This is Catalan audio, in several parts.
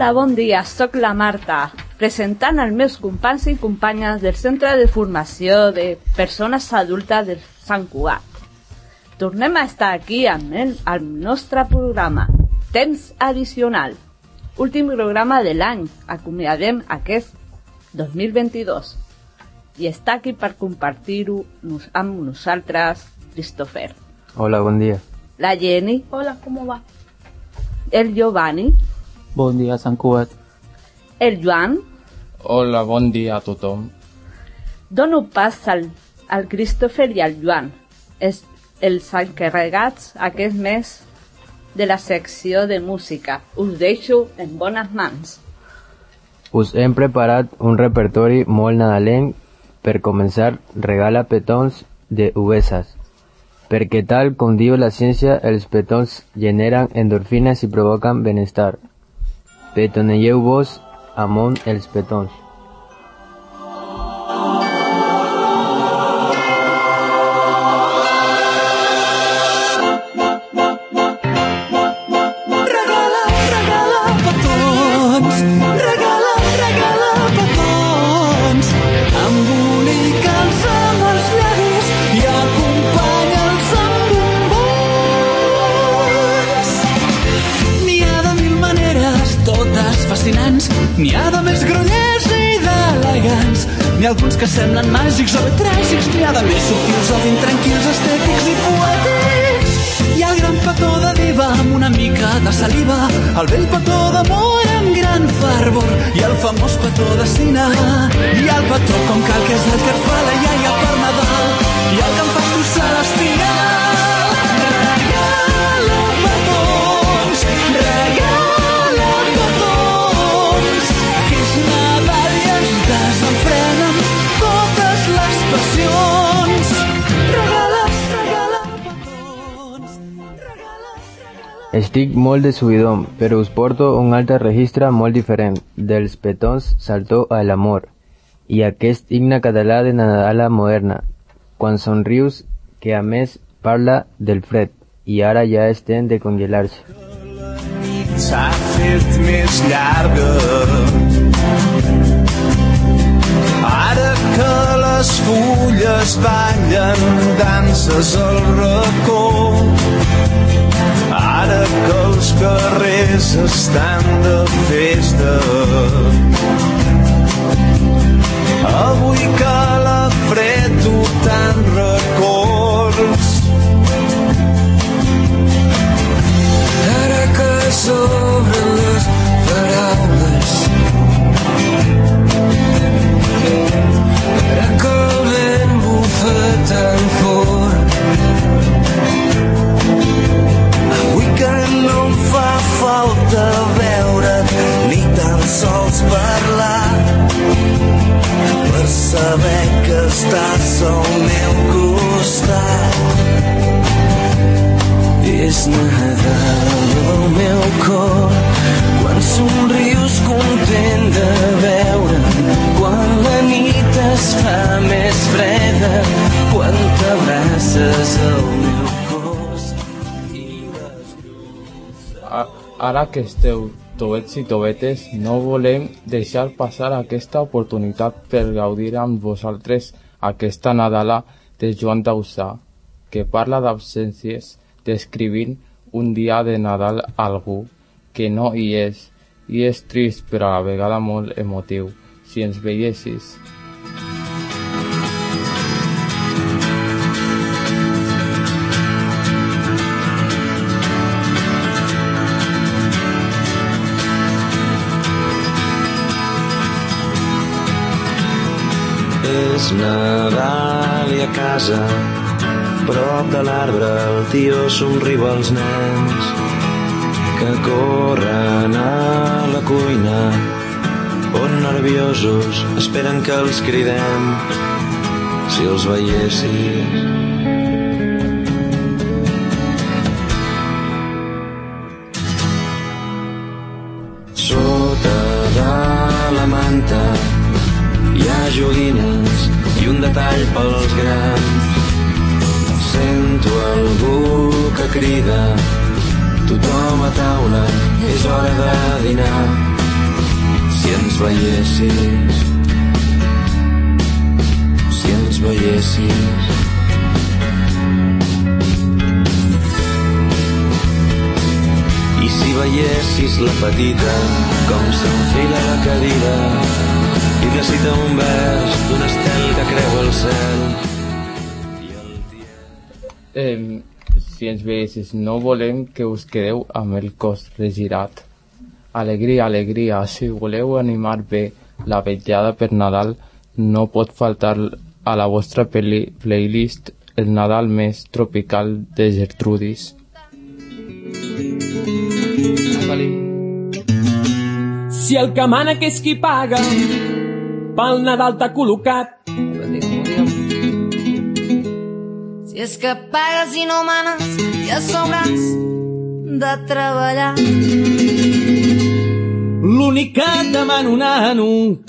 Hola, bon dia, sóc la Marta, presentant els meus companys i companyes del Centre de Formació de Persones Adultes de Sant Cugat. Tornem a estar aquí amb el nostre programa, Temps Addicional, últim programa de l'any, acomiadem aquest 2022. I està aquí per compartir-ho amb nosaltres, Christopher. Hola, bon dia. La Jenny. Hola, ¿cómo va? El Giovanni. Bon dia, Sant Cugat. El Joan. Hola, bon dia a tothom. Dono pas al Christopher i al Joan, els encarregats aquest mes de la secció de música. Us deixo en bones mans. Us hem preparat un repertori molt nadalenc. Per començar, regala petons de uveses, perquè tal com diu la ciència, els petons generen endorfines i provoquen benestar. Petonegeu-vos amunt els petons. N'hi ha de més grollers i d'elegants, n'hi ha alguns que semblen màgics o tràgics, n'hi ha de més subtils o intranquils, estètics i poètics. Hi ha el gran petó de diva amb una mica de saliva, el vell petó d'amor amb gran fervor, i el famós petó de cine. Hi ha el petó com cal, que és el que et fa la iaia per Nadal, i el que em fa tu celestial. Regala petons, regala petons, que és Nadal i ens desenfrenen totes les passions. Regala, regala petons, regala, regala. Estic molt de subidon, però us porto un altre registre molt diferent, dels petons saltó a l'amor, i aquest himne català de Nadala moderna, quan somrius, que a més parla del fred, i ara ja estem de congelar-se. La nit s'ha fet més llarga, ara que les fulles ballen danses al racó, ara que els carrers estan de festa, avui que la fred tu tant records, ara que s'obren les paraules, ara que el vent bufa tan fort, avui que no em fa falta veure't ni tan sols parlar, per saber que estàs al meu costat. És Nadal al meu cor, quan somrius content de veure'm, quan la nit es fa més freda, quan t'abraces al meu cos i les llums. Ara que esteu tobets i tobetes, no volem deixar passar aquesta oportunitat per gaudir amb vosaltres aquesta Nadala de Joan Dausà, que parla d'absències, descrivint un dia de Nadal a algú que no hi és, i és trist però a la vegada molt emotiu. Si ens veiessis. És Nadal i a casa, prop de l'arbre el tio somriu als nens que corren a la cuina, on nerviosos esperen que els cridem. Si els veiessis. Sota de la manta hi ha joguines i un detall pels grans. Sento algú que crida, tothom a taula, és hora de dinar. Si ens veiessis, si ens veiessis. I si veiessis la petita com s'enfila la cadira i recita un vers d'un estel que creu el cel. Si ens veiessis, no volem que us quedeu amb el cos regirat. Alegria, alegria, si voleu animar bé la vetllada per Nadal, no pot faltar a la vostra playlist el Nadal més tropical de Gertrudis. Si el que mana que és qui paga, pel Nadal t'ha col·locat. Si és que pagues i no manes, ja sobrats de treballar. L'únic que et demano, nano,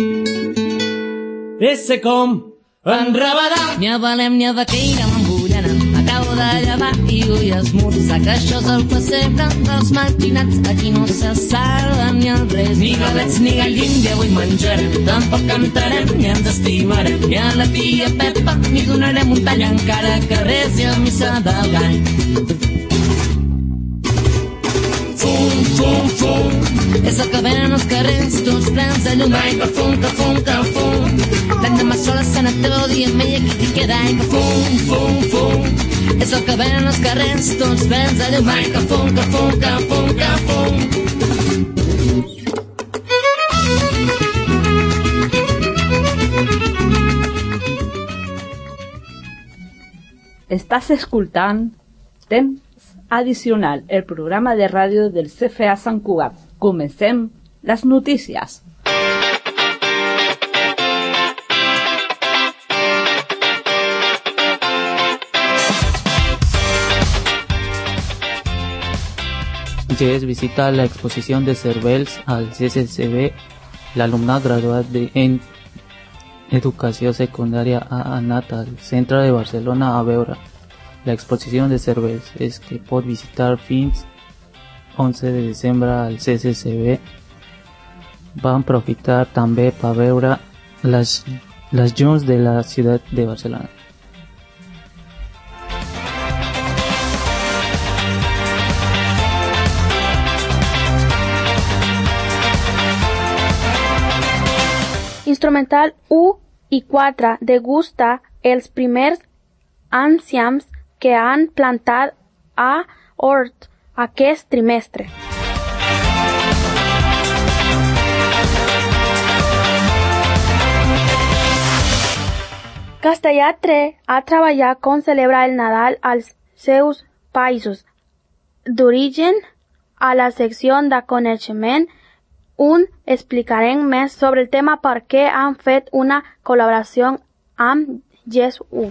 és ser com enrabadat. Ni a Belém ni a Vaqueira m'embullena, acabo de llevar i vull esmorzar, que això és el pessebre dels marginats. Aquí no se salven ni els reis, ni galets ni gallins, i avui menjarem. Tampoc cantarem ni ens estimarem, ni a la tia Pepa ni donarem un tall encara que resi a missa del gall. Fum, fum, fum, és el que venen els carrers, tots plens de llum. Ai, que fum, que fum, que fum. L'endemà sola se n'atreu dient meia qui t'hi queda. Ai, que fum, fum, fum, és el que venen els carrers, tots plens de llum. Ai, que fum, que fum, que fum, que fum. Estàs escoltant Temps Addicional, el programa de ràdio del CFA Sant Cugat. Comencem les notícies. Jess visita la exposición de Cervels al CCCB. La alumna graduada en educación secundaria a anat al centre de Barcelona a veure la exposición de Cervels. És que pot visitar fins 11 de desembre al CCCB. Van aprofitar també per veure les llums de la ciutat de Barcelona. Instrumental 1 i 4 degusta els primers enciams que han plantat a hort aquest trimestre. Castellà 3 ha treballat com celebrar el Nadal als seus països d'origen. A la secció de coneixement explicarem més sobre el tema perquè han fet una col·laboració amb Jess U.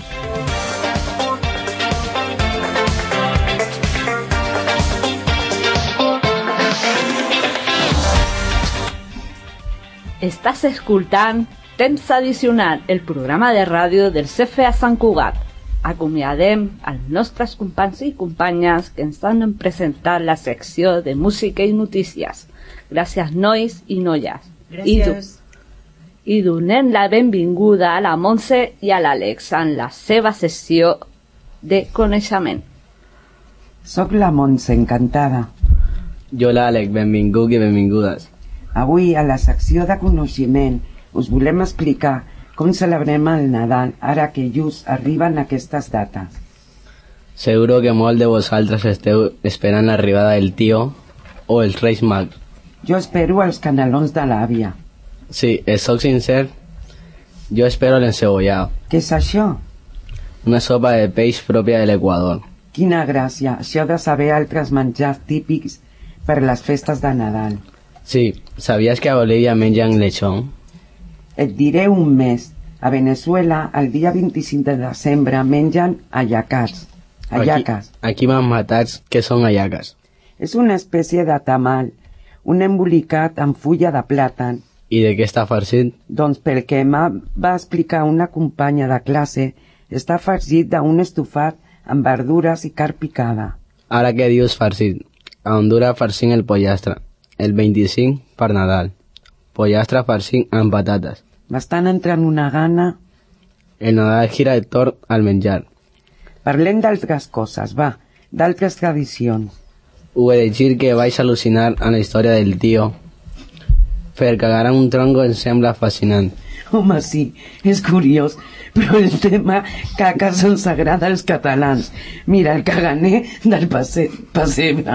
Estàs escoltant Temps Addicional, el programa de ràdio del CFA Sant Cugat. Acomiadem als nostres companys i companyes que ens han presentat la secció de música i notícies. Gràcies, nois i noies. Gràcies. I donem la benvinguda a la Montse i a l'Àlex en la seva sessió de coneixement. Soc la Montse, encantada. Jo l'Àlex, benvingut i benvingudes. Avui, a la secció de coneixement, us volem explicar com celebrem el Nadal ara que just arriben aquestes dates. Seguro que molt de vosaltres esteu esperant l'arribada del tio o els Reis Mags. Jo espero els canelons de l'àvia. Sí, soc sincer, jo espero l'encebollado. Què és això? Una sopa de peix pròpia de l'Equador. Quina gràcia, això de saber altres menjars típics per les festes de Nadal. Sí, sabies que a Bolívia mengen lechón? Et diré un més. A Venezuela, el dia 25 de desembre, mengen hallacas. Aquí m'han matat, què són hallacas? És una espècie de tamal, un embolicat amb fulla de plàtan. I de què està farcit? Doncs pel que va explicar una companya de classe, està farcit d'un estofat amb verdures i carn picada. Ara què dius farcit? A Honduras farcim el pollastre, el 25 per Nadal. pollastre farcit amb patates. M'estan entrant una gana. El Nadal gira entorn al menjar. Parlem d'altres coses, va, d'altres tradicions. Ho he de dir que vaig al·lucinar amb la història del tio. Per cagar un tronco em sembla fascinant. Home, sí, és curiós, però el tema caques ens agrada als catalans. Mira, el caganer del pessebre.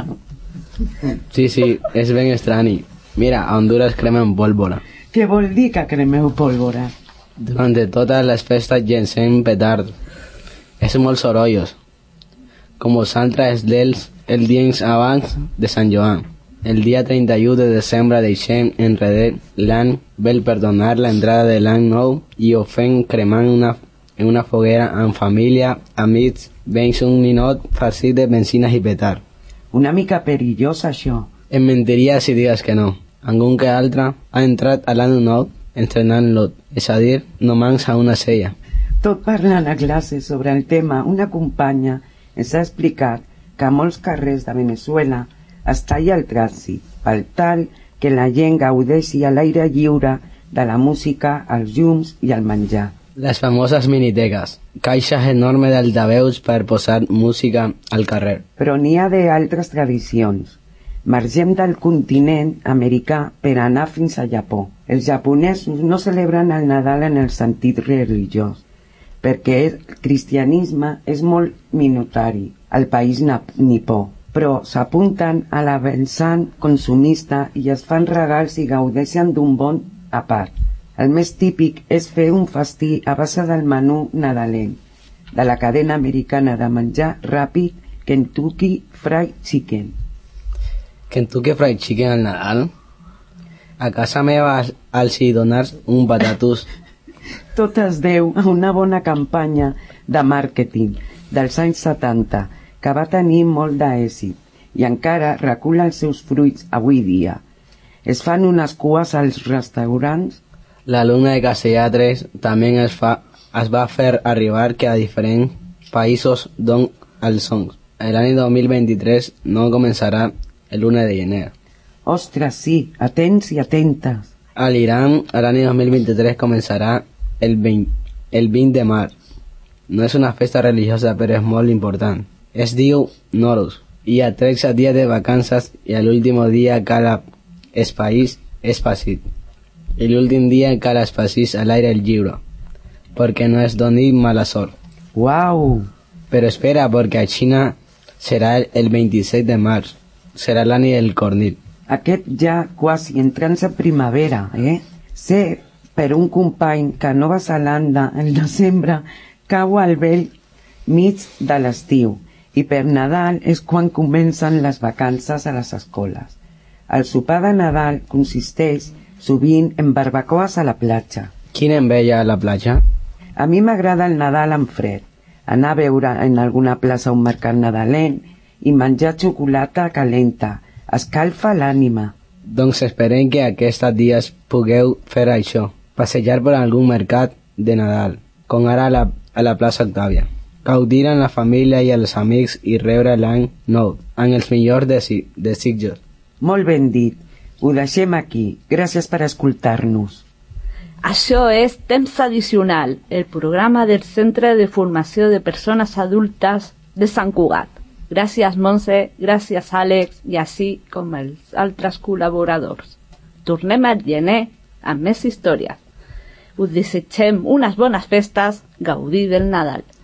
Sí, és ben estrany. Mira, a Honduras cremen pólvora. Què vol dir que cremeu pólvora? Durant totes les festes llencem petards. És molt sorollos. Com vosaltres el dia abans de Sant Joan. El dia 31 de desembre deixem enrere l'any vell per donar l'entrada de l'any nou i ho fem cremant en una foguera amb família, amics, veïns un ninot farcit de benzines i petard. Una mica perillós, això. Em mentiria si digues que no. Algun que altre ha entrat a l'any nou entrenant-lo, és a dir, només a una sella. Tot parlant a classe sobre el tema, una companya ens ha explicat que a molts carrers de Venezuela es talla el trànsit, per tal que la gent gaudeixi a l'aire lliure de la música, els llums i el menjar. Les famoses miniteques, caixes enormes d'altaveus per posar música al carrer. Però n'hi ha d'altres tradicions. Margem del continent americà per anar fins a Japó. Els japonesos no celebren el Nadal en el sentit religiós, perquè el cristianisme és molt minoritari al país nipó, però s'apunten a la vessant consumista i es fan regals i gaudeixen d'un bon a part. El més típic és fer un festí a base del menú nadalenc, de la cadena americana de menjar ràpid Kentucky Fried Chicken. Kentucky Fried Chicken al Nadal? A casa meva els hi dones un patatús. Tot es deu a una bona campanya de màrqueting dels anys 70 que va tenir molt d'èxit i encara recull els seus fruits avui dia. Es fan unes cues als restaurants. L'alumne de castellà 3 també es va fer arribar que a diferents països d'on els sons. L'any 2023 no començarà el 1 de gener. Ostres, sí, atents i atentes. A l'Iran, l'any 2023 començarà el 20 de març. No és una festa religiosa, però és molt important. Es diu Nowruz. Hi ha 13 dies de vacances i l'últim dia cada país és passit. I l'últim dia cada país a l'aire lliure, perquè no es doni mala sort. Uau! Però espera, perquè a Xina serà el 27 de març. Serà l'any del cornil. Aquest ja quasi entrant a primavera, Sé per un company que a Nova Zelanda el desembre cau al vell mig de l'estiu i per Nadal és quan comencen les vacances a les escoles. El sopar de Nadal consisteix sovint en barbacoes a la platja. Quina enveja a la platja? A mi m'agrada el Nadal amb fred, anar a veure en alguna plaça un mercat nadalenc i menjar xocolata calenta. Escalfa l'ànima. Doncs esperem que aquests dies pugueu fer això, passejar per algun mercat de Nadal, com ara a la plaça Octàvia. Gaudir amb la família i els amics i rebre l'any nou, amb els millors desitjos. Molt ben dit. Ho deixem aquí. Gràcies per escoltar-nos. Això és Temps Addicional, el programa del Centre de Formació de Persones Adultes de Sant Cugat. Gràcies, Montse, gràcies, Àlex, i així com els altres col·laboradors. Tornem al gener amb més històries. Us desitgem unes bones festes, gaudir del Nadal.